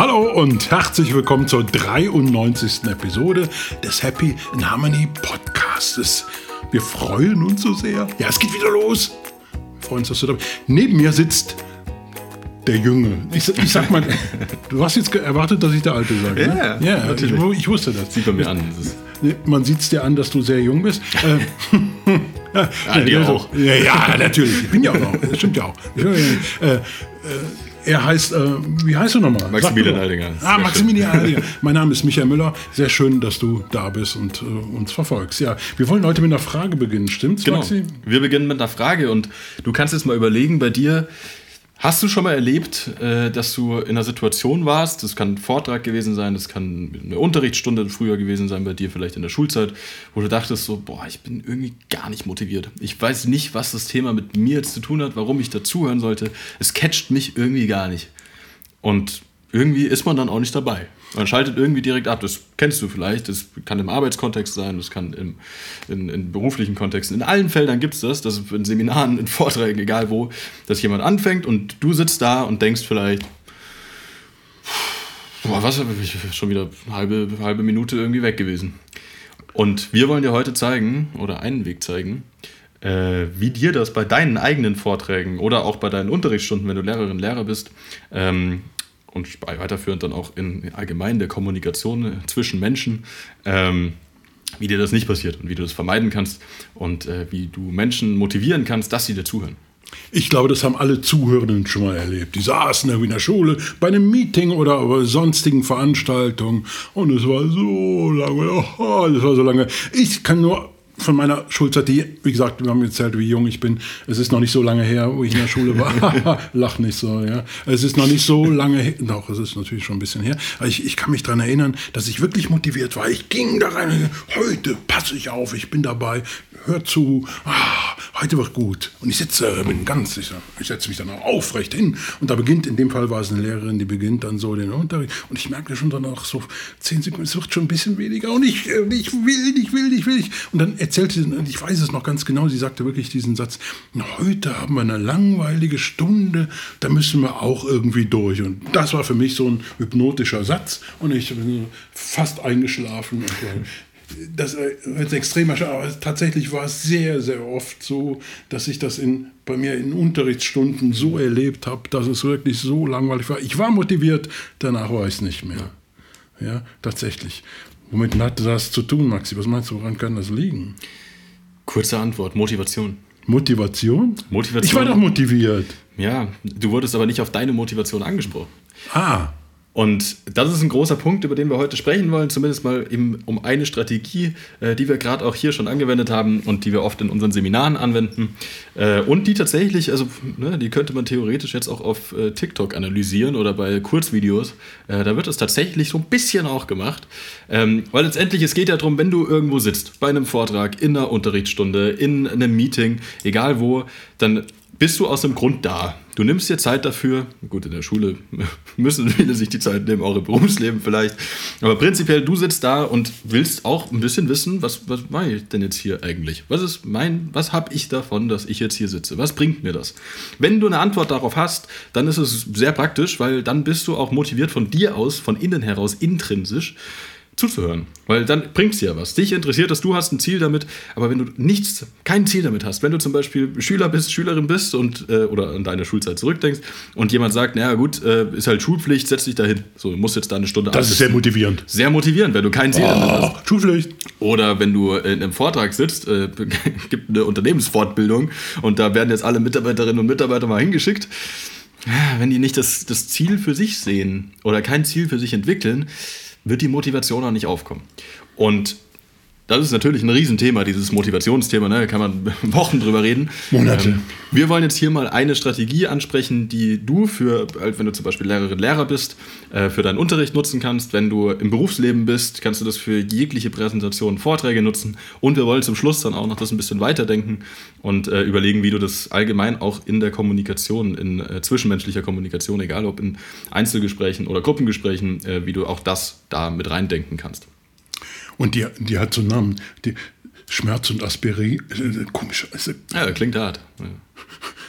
Hallo und herzlich willkommen zur 93. Episode des Happy in Harmony Podcastes. Wir freuen uns so sehr. Ja, es geht wieder los. Wir freuen uns, dass du da bist. Neben mir sitzt der Junge. Ich sag mal, du hast jetzt erwartet, dass ich der Alte sage. Ne? Ja, natürlich. Ich wusste das. Sieht man mir an. Man sieht es dir an, dass du sehr jung bist. Dir auch. Ja, natürlich. Ich bin ja auch noch. Das stimmt ja auch. Er heißt, wie heißt du nochmal? Maximilian Aldinger. Maximilian Aldinger. Mein Name ist Michael Müller. Sehr schön, dass du da bist und uns verfolgst. Ja, wir wollen heute mit einer Frage beginnen, stimmt's, genau. Maxi? Wir beginnen mit einer Frage und du kannst jetzt mal überlegen bei dir, hast du schon mal erlebt, dass du in einer Situation warst, das kann ein Vortrag gewesen sein, das kann eine Unterrichtsstunde früher gewesen sein bei dir, vielleicht in der Schulzeit, wo du dachtest so, boah, ich bin irgendwie gar nicht motiviert. Ich weiß nicht, was das Thema mit mir jetzt zu tun hat, warum ich dazuhören sollte. Es catcht mich irgendwie gar nicht. Und irgendwie ist man dann auch nicht dabei. Man schaltet irgendwie direkt ab. Das kennst du vielleicht. Das kann im Arbeitskontext sein, das kann in beruflichen Kontexten. In allen Feldern gibt es das. Das ist in Seminaren, in Vorträgen, egal wo, dass jemand anfängt und du sitzt da und denkst vielleicht, boah, was habe ich schon wieder eine halbe Minute irgendwie weg gewesen. Und wir wollen dir heute zeigen, oder einen Weg zeigen, wie dir das bei deinen eigenen Vorträgen oder auch bei deinen Unterrichtsstunden, wenn du Lehrerin, Lehrer bist, und weiterführend dann auch in allgemein der Kommunikation zwischen Menschen, wie dir das nicht passiert und wie du das vermeiden kannst und wie du Menschen motivieren kannst, dass sie dir zuhören. Ich glaube, das haben alle Zuhörenden schon mal erlebt. Die saßen irgendwie in der Schule bei einem Meeting oder bei sonstigen Veranstaltungen und es war so lange. Ich kann nur von meiner Schulzeit, wie gesagt, wir haben erzählt, wie jung ich bin. Es ist noch nicht so lange her, wo ich in der Schule war. Lach nicht so, ja. Es ist noch nicht so lange her. Doch, es ist natürlich schon ein bisschen her. Aber ich kann mich daran erinnern, dass ich wirklich motiviert war. Ich ging da rein. Heute passe ich auf, ich bin dabei. Hör zu. Heute wird gut. Und ich bin ganz sicher. Ich setze mich dann auch aufrecht hin. Und da beginnt, in dem Fall war es eine Lehrerin, die beginnt dann so den Unterricht. Und ich merke schon dann nach so 10 Sekunden, es wird schon ein bisschen weniger. Und ich will. Und dann erzählte sie, und ich weiß es noch ganz genau, sie sagte wirklich diesen Satz, heute haben wir eine langweilige Stunde, da müssen wir auch irgendwie durch. Und das war für mich so ein hypnotischer Satz. Und ich bin fast eingeschlafen. Das ist extrem, aber tatsächlich war es sehr, sehr oft so, dass ich das bei mir in Unterrichtsstunden so erlebt habe, dass es wirklich so langweilig war. Ich war motiviert, danach war ich es nicht mehr. Ja, tatsächlich. Womit hat das zu tun, Maxi? Was meinst du, woran kann das liegen? Kurze Antwort, Motivation. Motivation? Ich war doch motiviert. Ja, du wurdest aber nicht auf deine Motivation angesprochen. Und das ist ein großer Punkt, über den wir heute sprechen wollen, zumindest mal um eine Strategie, die wir gerade auch hier schon angewendet haben und die wir oft in unseren Seminaren anwenden und die tatsächlich, die könnte man theoretisch jetzt auch auf TikTok analysieren oder bei Kurzvideos, da wird es tatsächlich so ein bisschen auch gemacht, weil letztendlich es geht ja darum, wenn du irgendwo sitzt, bei einem Vortrag, in einer Unterrichtsstunde, in einem Meeting, egal wo, dann bist du aus dem Grund da. Du nimmst dir Zeit dafür. Gut, in der Schule müssen viele sich die Zeit nehmen, auch im Berufsleben vielleicht. Aber prinzipiell, du sitzt da und willst auch ein bisschen wissen, was mache ich denn jetzt hier eigentlich? Was habe ich davon, dass ich jetzt hier sitze? Was bringt mir das? Wenn du eine Antwort darauf hast, dann ist es sehr praktisch, weil dann bist du auch motiviert von dir aus, von innen heraus, intrinsisch, zuzuhören, weil dann bringt es dir was. Dich interessiert das, du hast ein Ziel damit, aber wenn du kein Ziel damit hast, wenn du zum Beispiel Schülerin bist und oder an deine Schulzeit zurückdenkst und jemand sagt, naja gut, ist halt Schulpflicht, setz dich da hin. So, du musst jetzt da eine Stunde Das ist sehr motivierend. Sehr motivierend, wenn du kein Ziel damit hast. Schulpflicht. Oder wenn du in einem Vortrag sitzt, gibt eine Unternehmensfortbildung und da werden jetzt alle Mitarbeiterinnen und Mitarbeiter mal hingeschickt. Wenn die nicht das Ziel für sich sehen oder kein Ziel für sich entwickeln, wird die Motivation auch nicht aufkommen. Und das ist natürlich ein Riesenthema, dieses Motivationsthema, da kann man Wochen drüber reden. Monate. Wir wollen jetzt hier mal eine Strategie ansprechen, die du wenn du zum Beispiel Lehrerin, Lehrer bist, für deinen Unterricht nutzen kannst. Wenn du im Berufsleben bist, kannst du das für jegliche Präsentationen, Vorträge nutzen. Und wir wollen zum Schluss dann auch noch das ein bisschen weiterdenken und überlegen, wie du das allgemein auch in der Kommunikation, in zwischenmenschlicher Kommunikation, egal ob in Einzelgesprächen oder Gruppengesprächen, wie du auch das da mit reindenken kannst. Und die hat so einen Namen, die Schmerz und Aspirin, komisch. Ja, klingt hart. Ja.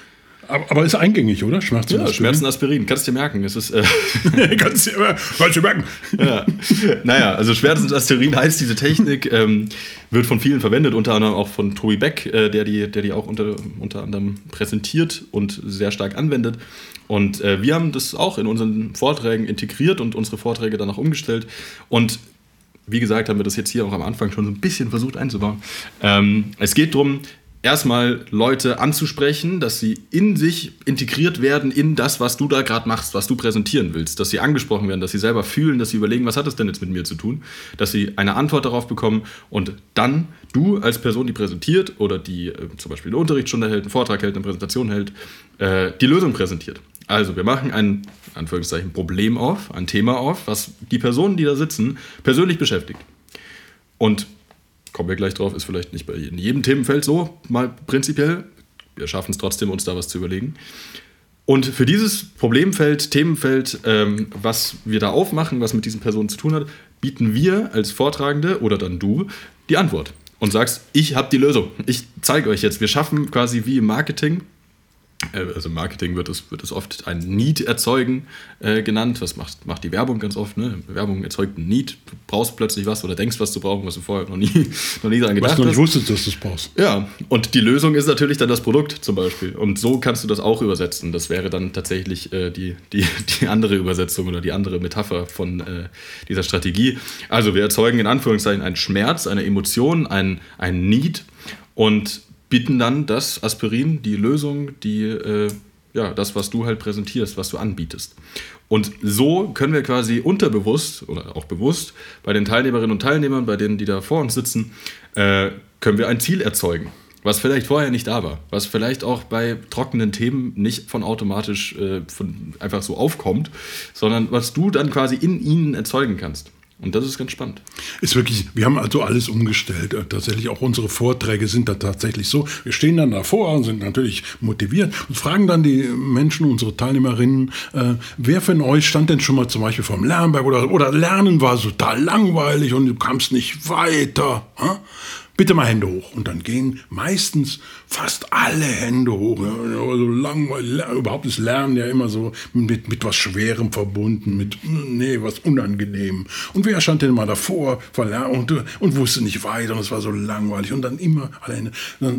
Aber ist eingängig, oder? Schmerzen Aspirin. Kannst du dir merken. Es ist, kannst du dir merken. Ja. Naja, also Schmerzen Aspirin heißt diese Technik, wird von vielen verwendet, unter anderem auch von Tobi Beck, der die auch unter anderem präsentiert und sehr stark anwendet. Und wir haben das auch in unseren Vorträgen integriert und unsere Vorträge dann auch umgestellt. Und wie gesagt, haben wir das jetzt hier auch am Anfang schon so ein bisschen versucht einzubauen. Es geht darum, erstmal Leute anzusprechen, dass sie in sich integriert werden in das, was du da gerade machst, was du präsentieren willst. Dass sie angesprochen werden, dass sie selber fühlen, dass sie überlegen, was hat das denn jetzt mit mir zu tun? Dass sie eine Antwort darauf bekommen und dann du als Person, die präsentiert oder die zum Beispiel eine Unterrichtsstunde hält, einen Vortrag hält, eine Präsentation hält, die Lösung präsentiert. Also wir machen ein, Anführungszeichen, Problem auf, ein Thema auf, was die Personen, die da sitzen, persönlich beschäftigt. Und kommen wir gleich drauf, ist vielleicht nicht in jedem Themenfeld so, mal prinzipiell. Wir schaffen es trotzdem, uns da was zu überlegen. Und für dieses Problemfeld, Themenfeld, was wir da aufmachen, was mit diesen Personen zu tun hat, bieten wir als Vortragende oder dann du die Antwort. Und sagst, ich habe die Lösung. Ich zeige euch jetzt. Wir schaffen quasi wie im Marketing, also im Marketing wird es oft ein Need erzeugen genannt. Das macht die Werbung ganz oft. Ne? Werbung erzeugt ein Need. Du brauchst plötzlich was oder denkst, was du brauchst, was du vorher noch nie daran gedacht hast. Was du nicht wusstest, dass du es brauchst. Ja, und die Lösung ist natürlich dann das Produkt zum Beispiel. Und so kannst du das auch übersetzen. Das wäre dann tatsächlich die andere Übersetzung oder die andere Metapher von dieser Strategie. Also wir erzeugen in Anführungszeichen einen Schmerz, eine Emotion, ein Need und bieten dann das Aspirin, die Lösung, das, was du halt präsentierst, was du anbietest. Und so können wir quasi unterbewusst oder auch bewusst bei den Teilnehmerinnen und Teilnehmern, bei denen, die da vor uns sitzen, können wir ein Ziel erzeugen, was vielleicht vorher nicht da war, was vielleicht auch bei trockenen Themen nicht von automatisch einfach so aufkommt, sondern was du dann quasi in ihnen erzeugen kannst. Und das ist ganz spannend. Ist wirklich, wir haben also alles umgestellt. Tatsächlich auch unsere Vorträge sind da tatsächlich so. Wir stehen dann davor und sind natürlich motiviert und fragen dann die Menschen, unsere Teilnehmerinnen, wer von euch stand denn schon mal zum Beispiel vom Lernberg oder Lernen war total langweilig und du kamst nicht weiter. Bitte mal Hände hoch. Und dann gehen meistens fast alle Hände hoch. Ja, also langweilig. Überhaupt ist Lernen ja immer so mit was Schwerem verbunden, mit was Unangenehmem. Und wer stand denn mal davor und wusste nicht weiter und es war so langweilig. Und dann immer alleine.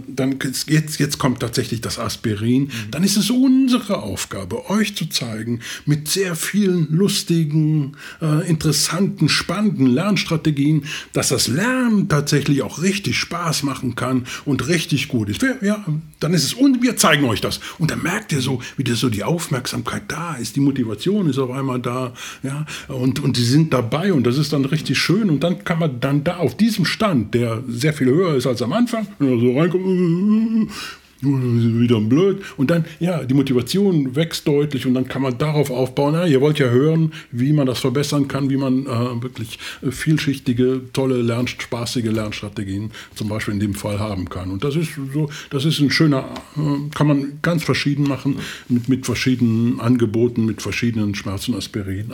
Jetzt kommt tatsächlich das Aspirin. Dann ist es unsere Aufgabe, euch zu zeigen, mit sehr vielen lustigen, interessanten, spannenden Lernstrategien, dass das Lernen tatsächlich auch richtig Spaß machen kann und richtig gut ist. Dann ist es, und wir zeigen euch das. Und dann merkt ihr so, wie das so die Aufmerksamkeit da ist, die Motivation ist auf einmal da, ja, und die sind dabei und das ist dann richtig schön und dann kann man dann da auf diesem Stand, der sehr viel höher ist als am Anfang, wenn man so reinkommt, wieder blöd. Und dann, die Motivation wächst deutlich und dann kann man darauf aufbauen. Ihr wollt ja hören, wie man das verbessern kann, wie man wirklich vielschichtige, tolle, spaßige Lernstrategien zum Beispiel in dem Fall haben kann. Und das ist ein schöner, kann man ganz verschieden machen, mit verschiedenen Angeboten, mit verschiedenen Schmerzen, Aspirin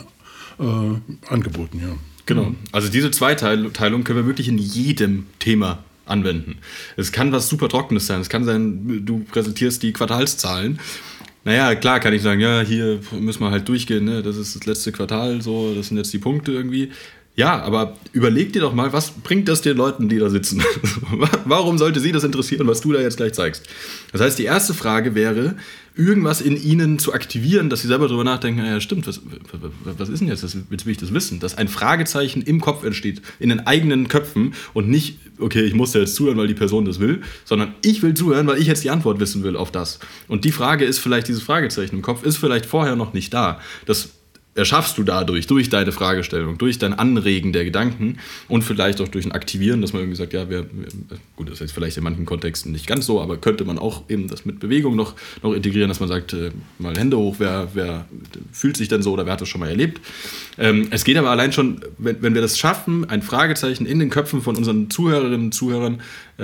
Angeboten, ja. Genau. Also diese Zweiteilung können wir wirklich in jedem Thema anwenden. Es kann was super Trockenes sein. Es kann sein, du präsentierst die Quartalszahlen. Naja, klar kann ich sagen, ja, hier müssen wir halt durchgehen, ne? Das ist das letzte Quartal, so, das sind jetzt die Punkte irgendwie. Ja, aber überleg dir doch mal, was bringt das den Leuten, die da sitzen? Warum sollte sie das interessieren, was du da jetzt gleich zeigst? Das heißt, die erste Frage wäre, irgendwas in ihnen zu aktivieren, dass sie selber darüber nachdenken, ja stimmt, was ist denn jetzt will ich das wissen? Dass ein Fragezeichen im Kopf entsteht, in den eigenen Köpfen und nicht, okay, ich muss da jetzt zuhören, weil die Person das will, sondern ich will zuhören, weil ich jetzt die Antwort wissen will auf das. Und die Frage ist vielleicht, dieses Fragezeichen im Kopf ist vielleicht vorher noch nicht da. Das erschaffst du dadurch, durch deine Fragestellung, durch dein Anregen der Gedanken und vielleicht auch durch ein Aktivieren, dass man irgendwie sagt, ja, gut, das ist jetzt vielleicht in manchen Kontexten nicht ganz so, aber könnte man auch eben das mit Bewegung noch integrieren, dass man sagt, mal Hände hoch, wer fühlt sich denn so oder wer hat das schon mal erlebt. Es geht aber allein schon, wenn wir das schaffen, ein Fragezeichen in den Köpfen von unseren Zuhörerinnen und Zuhörern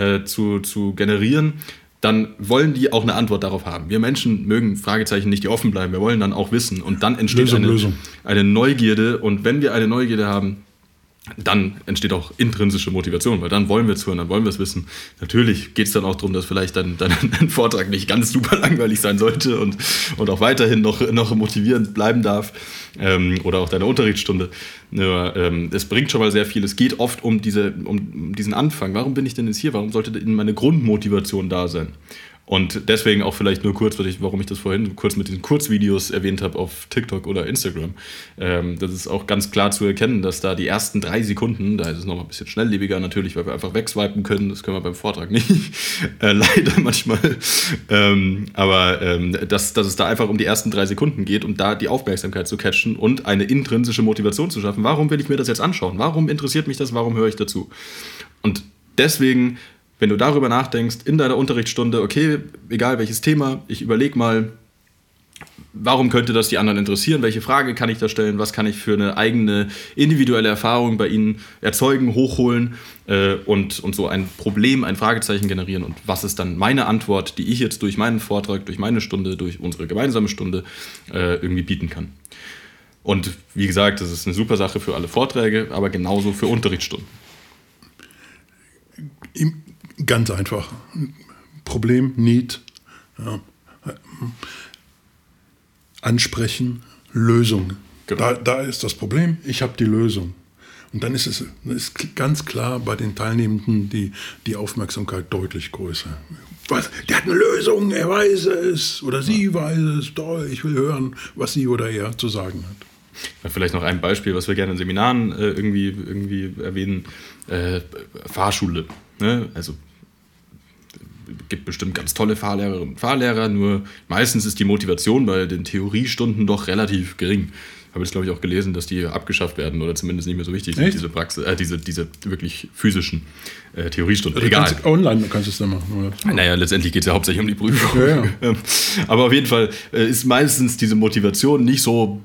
zu generieren, dann wollen die auch eine Antwort darauf haben. Wir Menschen mögen Fragezeichen nicht, die offen bleiben. Wir wollen dann auch wissen. Und dann entsteht eine Neugierde. Und wenn wir eine Neugierde haben, dann entsteht auch intrinsische Motivation, weil dann wollen wir zuhören, dann wollen wir es wissen. Natürlich geht es dann auch darum, dass vielleicht dein Vortrag nicht ganz super langweilig sein sollte und auch weiterhin noch motivierend bleiben darf, oder auch deine Unterrichtsstunde. Nur, es bringt schon mal sehr viel. Es geht oft um diesen Anfang. Warum bin ich denn jetzt hier? Warum sollte denn meine Grundmotivation da sein? Und deswegen auch vielleicht nur kurz, warum ich das vorhin kurz mit diesen Kurzvideos erwähnt habe auf TikTok oder Instagram. Das ist auch ganz klar zu erkennen, dass da die ersten 3 Sekunden, da ist es noch mal ein bisschen schnelllebiger natürlich, weil wir einfach wegswipen können, das können wir beim Vortrag nicht, leider manchmal. Dass es da einfach um die ersten 3 Sekunden geht, um da die Aufmerksamkeit zu catchen und eine intrinsische Motivation zu schaffen. Warum will ich mir das jetzt anschauen? Warum interessiert mich das? Warum höre ich dazu? Und deswegen, wenn du darüber nachdenkst, in deiner Unterrichtsstunde, okay, egal welches Thema, ich überlege mal, warum könnte das die anderen interessieren, welche Frage kann ich da stellen, was kann ich für eine eigene individuelle Erfahrung bei ihnen erzeugen, hochholen und so ein Problem, ein Fragezeichen generieren und was ist dann meine Antwort, die ich jetzt durch meinen Vortrag, durch meine Stunde, durch unsere gemeinsame Stunde irgendwie bieten kann. Und wie gesagt, das ist eine super Sache für alle Vorträge, aber genauso für Unterrichtsstunden. Ganz einfach. Problem, Need, ja. Ansprechen, Lösung. Genau. Da ist das Problem, ich habe die Lösung. Und dann ist ganz klar bei den Teilnehmenden die Aufmerksamkeit deutlich größer. Was? Der hat eine Lösung, er weiß es oder sie weiß es. Toll, ich will hören, was sie oder er zu sagen hat. Ja, vielleicht noch ein Beispiel, was wir gerne in Seminaren irgendwie erwähnen. Fahrschule. Ne? Also es gibt bestimmt ganz tolle Fahrlehrerinnen und Fahrlehrer, nur meistens ist die Motivation bei den Theoriestunden doch relativ gering. Ich habe jetzt, glaube ich, auch gelesen, dass die abgeschafft werden oder zumindest nicht mehr so wichtig sind, diese wirklich physischen Theoriestunden. Also egal. Online kannst du es dann machen, oder? Naja, letztendlich geht es ja hauptsächlich um die Prüfung. Ja. Aber auf jeden Fall ist meistens diese Motivation nicht so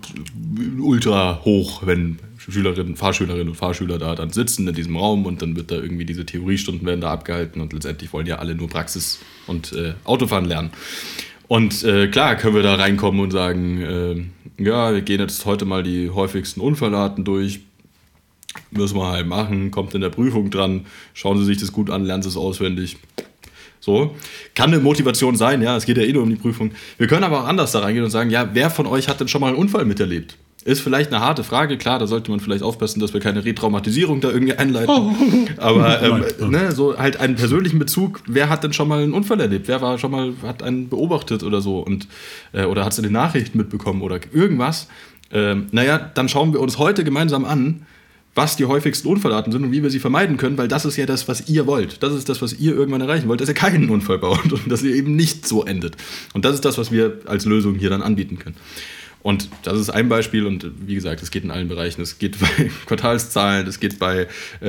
ultra hoch, wenn Fahrschülerinnen und Fahrschüler da dann sitzen in diesem Raum und dann wird da irgendwie diese Theoriestunden werden da abgehalten und letztendlich wollen ja alle nur Praxis und Autofahren lernen. Und klar können wir da reinkommen und sagen, ja, wir gehen jetzt heute mal die häufigsten Unfallarten durch, müssen wir halt machen, kommt in der Prüfung dran, schauen Sie sich das gut an, lernen Sie es auswendig. So, kann eine Motivation sein, ja, es geht ja eh nur um die Prüfung. Wir können aber auch anders da reingehen und sagen, ja, wer von euch hat denn schon mal einen Unfall miterlebt? Ist vielleicht eine harte Frage, klar, da sollte man vielleicht aufpassen, dass wir keine Retraumatisierung da irgendwie einleiten. Aber so halt einen persönlichen Bezug, wer hat denn schon mal einen Unfall erlebt? Wer hat einen beobachtet oder so oder hat es in den Nachrichten mitbekommen oder irgendwas? Dann schauen wir uns heute gemeinsam an, was die häufigsten Unfallarten sind und wie wir sie vermeiden können, weil das ist ja das, was ihr wollt. Das ist das, was ihr irgendwann erreichen wollt, dass ihr keinen Unfall baut und dass ihr eben nicht so endet. Und das ist das, was wir als Lösung hier dann anbieten können. Und das ist ein Beispiel und wie gesagt, es geht in allen Bereichen. Es geht bei Quartalszahlen, es geht bei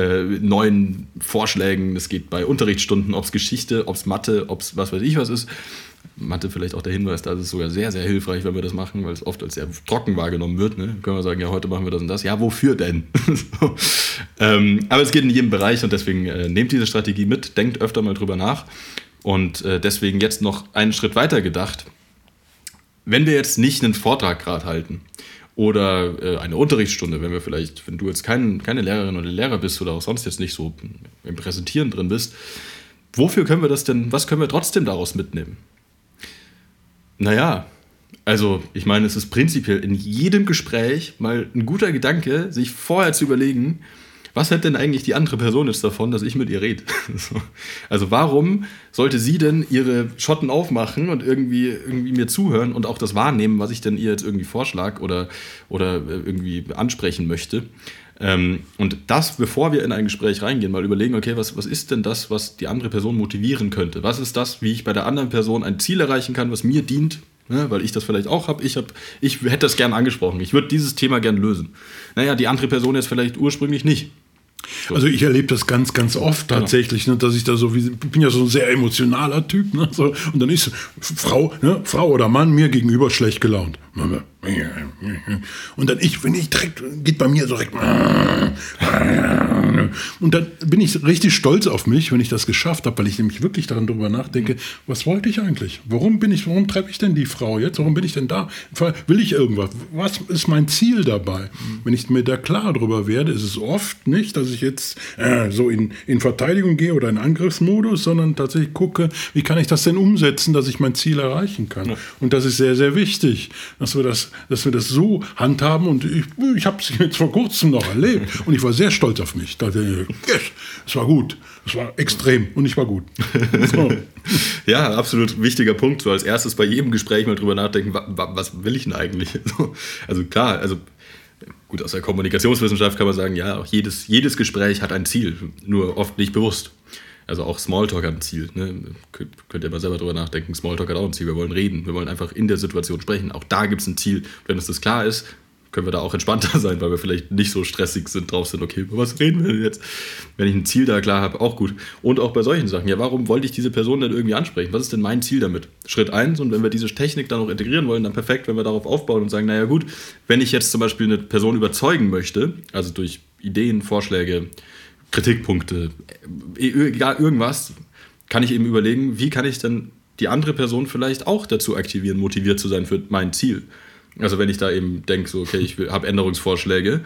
neuen Vorschlägen, es geht bei Unterrichtsstunden, ob es Geschichte, ob es Mathe, ob es was weiß ich was ist. Mathe vielleicht auch der Hinweis, da ist es sogar sehr, sehr hilfreich, wenn wir das machen, weil es oft als sehr trocken wahrgenommen wird. Ne? Können wir sagen, ja, heute machen wir das und das. Ja, wofür denn? So. Aber es geht in jedem Bereich und deswegen nehmt diese Strategie mit, denkt öfter mal drüber nach und deswegen jetzt noch einen Schritt weiter gedacht. Wenn wir jetzt nicht einen Vortrag gerade halten oder eine Unterrichtsstunde, wenn du jetzt keine Lehrerin oder Lehrer bist oder auch sonst jetzt nicht so im Präsentieren drin bist, wofür können wir das denn, was können wir trotzdem daraus mitnehmen? Naja, also ich meine, es ist prinzipiell in jedem Gespräch mal ein guter Gedanke, sich vorher zu überlegen, was hat denn eigentlich die andere Person jetzt davon, dass ich mit ihr rede? Also warum sollte sie denn ihre Schotten aufmachen und irgendwie mir zuhören und auch das wahrnehmen, was ich denn ihr jetzt irgendwie vorschlage oder irgendwie ansprechen möchte? Und das, bevor wir in ein Gespräch reingehen, mal überlegen, okay, was ist denn das, was die andere Person motivieren könnte? Was ist das, wie ich bei der anderen Person ein Ziel erreichen kann, was mir dient? Ne, weil ich das vielleicht auch habe. Ich hätte das gern angesprochen. Ich würde dieses Thema gern lösen. Naja, die andere Person jetzt vielleicht ursprünglich nicht. So. Also ich erlebe das ganz, ganz oft tatsächlich, ne, dass ich da so, ich bin ja so ein sehr emotionaler Typ, ne, so, und dann ist Frau oder Mann mir gegenüber schlecht gelaunt. Und dann wenn ich direkt, geht bei mir so direkt. Und dann bin ich richtig stolz auf mich, wenn ich das geschafft habe, weil ich nämlich wirklich darüber nachdenke, was wollte ich eigentlich? Warum treffe ich denn die Frau jetzt? Warum bin ich denn da? Will ich irgendwas? Was ist mein Ziel dabei? Wenn ich mir da klar drüber werde, ist es oft nicht, dass ich jetzt so in Verteidigung gehe oder in Angriffsmodus, sondern tatsächlich gucke, wie kann ich das denn umsetzen, dass ich mein Ziel erreichen kann? Ja. Und das ist sehr, sehr wichtig, dass wir das so handhaben. Und ich habe es jetzt vor kurzem noch erlebt und ich war sehr stolz auf mich. Es war gut, es war extrem und ich war gut. So. Ja, absolut wichtiger Punkt. So als erstes bei jedem Gespräch mal drüber nachdenken, was will ich denn eigentlich? Also klar, gut, aus der Kommunikationswissenschaft kann man sagen, ja, auch jedes Gespräch hat ein Ziel, nur oft nicht bewusst. Also auch Smalltalk hat ein Ziel. Ne? Könnt ihr mal selber drüber nachdenken. Smalltalk hat auch ein Ziel. Wir wollen reden. Wir wollen einfach in der Situation sprechen. Auch da gibt es ein Ziel. Wenn uns das klar ist, können wir da auch entspannter sein, weil wir vielleicht nicht so stressig drauf sind. Okay, über was reden wir denn jetzt? Wenn ich ein Ziel da klar habe, auch gut. Und auch bei solchen Sachen. Ja, warum wollte ich diese Person denn irgendwie ansprechen? Was ist denn mein Ziel damit? Schritt 1. Und wenn wir diese Technik dann auch integrieren wollen, dann perfekt, wenn wir darauf aufbauen und sagen, naja gut, wenn ich jetzt zum Beispiel eine Person überzeugen möchte, also durch Ideen, Vorschläge, Kritikpunkte, egal irgendwas, kann ich eben überlegen, wie kann ich dann die andere Person vielleicht auch dazu aktivieren, motiviert zu sein für mein Ziel. Also wenn ich da eben denke, so okay, ich habe Änderungsvorschläge,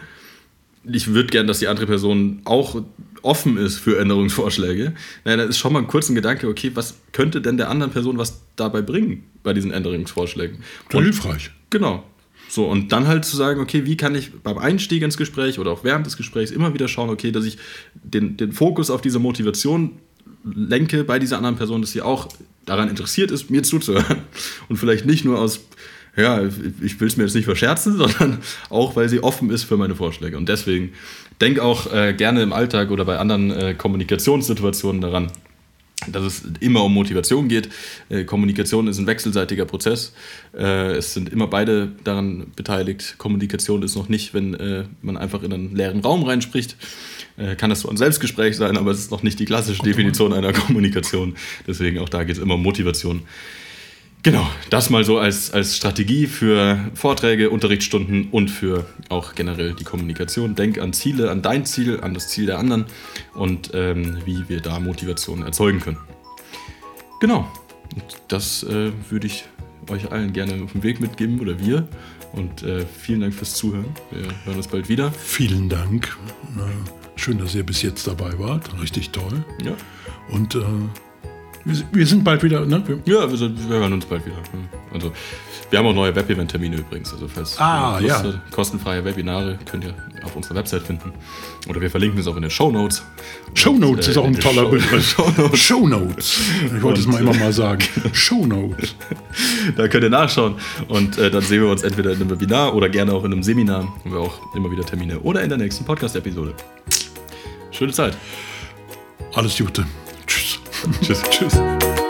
ich würde gerne, dass die andere Person auch offen ist für Änderungsvorschläge, naja, dann ist schon mal ein kurzer Gedanke, okay, was könnte denn der anderen Person was dabei bringen bei diesen Änderungsvorschlägen? Hilfreich. Genau. So, und dann halt zu sagen, okay, wie kann ich beim Einstieg ins Gespräch oder auch während des Gesprächs immer wieder schauen, okay, dass ich den Fokus auf diese Motivation lenke bei dieser anderen Person, dass sie auch daran interessiert ist, mir zuzuhören. Und vielleicht nicht nur aus, ja, ich will es mir jetzt nicht verscherzen, sondern auch, weil sie offen ist für meine Vorschläge. Und deswegen denk auch gerne im Alltag oder bei anderen Kommunikationssituationen daran, dass es immer um Motivation geht. Kommunikation ist ein wechselseitiger Prozess. Es sind immer beide daran beteiligt. Kommunikation ist noch nicht, wenn man einfach in einen leeren Raum reinspricht. Kann das so ein Selbstgespräch sein, aber es ist noch nicht die klassische Definition einer Kommunikation. Deswegen auch da geht es immer um Motivation. Genau, das mal so als Strategie für Vorträge, Unterrichtsstunden und für auch generell die Kommunikation. Denk an Ziele, an dein Ziel, an das Ziel der anderen und wie wir da Motivation erzeugen können. Genau, und das würde ich euch allen gerne auf den Weg mitgeben oder wir. Und vielen Dank fürs Zuhören. Wir hören uns bald wieder. Vielen Dank. Schön, dass ihr bis jetzt dabei wart. Richtig toll. Ja. Und wir sind bald wieder, ne? Ja, wir hören uns bald wieder. Also, wir haben auch neue Web-Event-Termine übrigens. Also, falls kostenfreie Webinare könnt ihr auf unserer Website finden. Oder wir verlinken es auch in den Shownotes. Shownotes ist auch ein toller Begriff. Shownotes. Ich wollte es mal immer mal sagen. Shownotes. Da könnt ihr nachschauen. Und dann sehen wir uns entweder in einem Webinar oder gerne auch in einem Seminar. Haben wir auch immer wieder Termine. Oder in der nächsten Podcast-Episode. Schöne Zeit. Alles Gute. Tschüss. Tschüss.